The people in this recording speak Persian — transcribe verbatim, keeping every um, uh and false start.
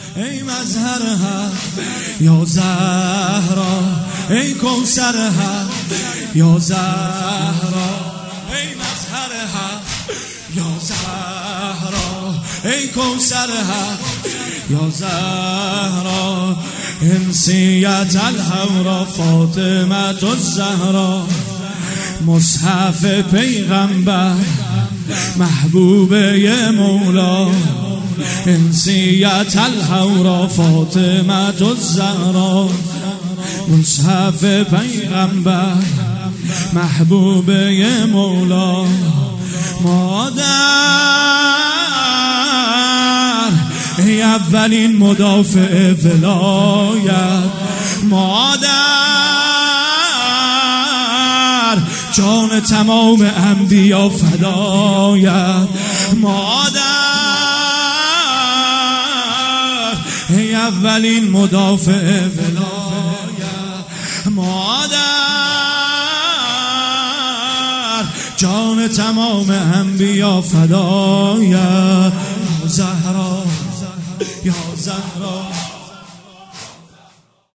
ای مظهر حق یا زهرا، ای کوثر حق یا زهرا، ای مظهر حق یا زهرا، ای کوثر حق یا زهرا. انسیت الحورا فاطمه الزهرا، مصحف پیغمبر محبوبه مولا. انسیت الحورا فاطمه الزهرا، مصحف پیغمبر محبوبه مولا. مادر ای اولین مدافع ولایت، مادر جان تمام انبیا فدایت، مادر ای اولین مدافع ولایت، مادر جان تمام انبیا فدایت. یا زهرا یا زهرا